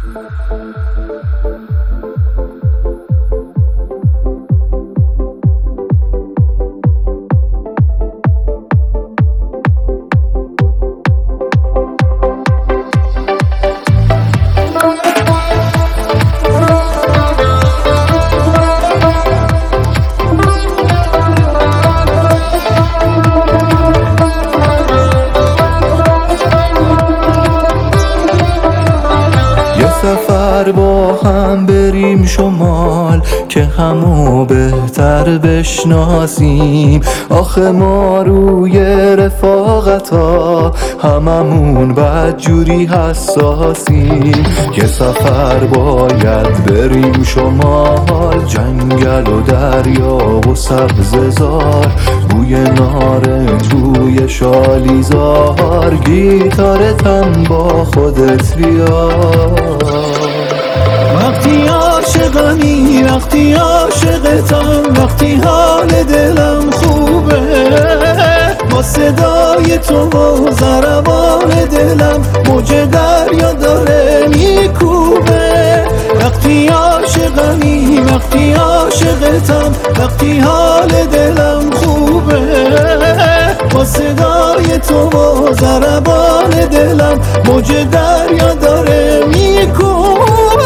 سفر با هم بریم شمال که همو بهتر بشناسیم. آخه ما روی رفاقتا هممون بدجوری حساسیم. یه سفر باید بریم شمال، جنگل و دریا و سبززار، بوی نارنج روی شالیزار، گیتارتم با خودت بیار. وقتی عاشقمی، وقتی عاشقتم، وقتی حال دلم خوبه، با صدای تو و ضربان دلم موج دریا داره میکوبه. وقتی عاشقمی، وقتی عاشقتم، وقتی حال دلم خوبه، با صدای تو و ضربان دلم موج دریا داره میکوبه.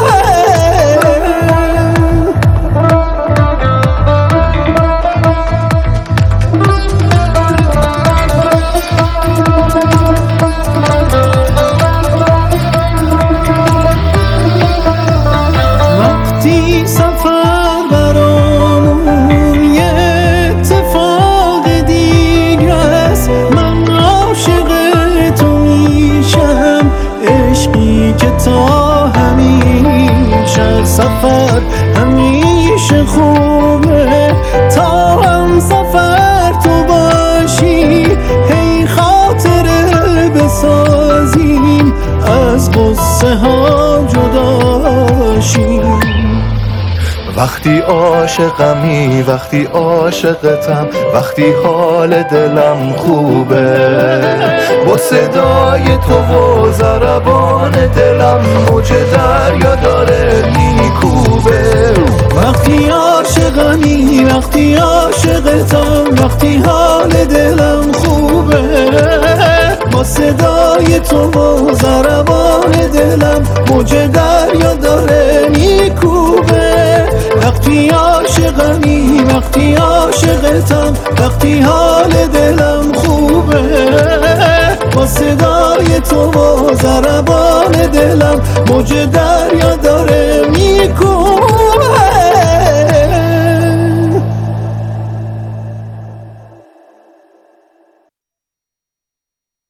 وقتی سفر برامون یه اتفاق دیگه است، من عاشق تو میشم، عشقی که تا همیشه. سفر همیشه خوبه تا هم سفر تو باشی، هی خاطره بسازیم از غصه ها جداشیم. وقتی عاشقمی، وقتی عاشقتم، وقتی حال دلم خوبه، با صدای تو و ضربان دلم موج دریا داره میکوبه. وقتی عاشقمی، وقتی عاشقتم، وقتی حال دلم خوبه، با صدای تو و ضربان دلم موج دریا داره میکوبه. وقتی عاشقمی، وقتی عاشقتم، وقتی حال دلم خوبه، با صدای تو و ضربان دلم موج دریا داره میکوبه.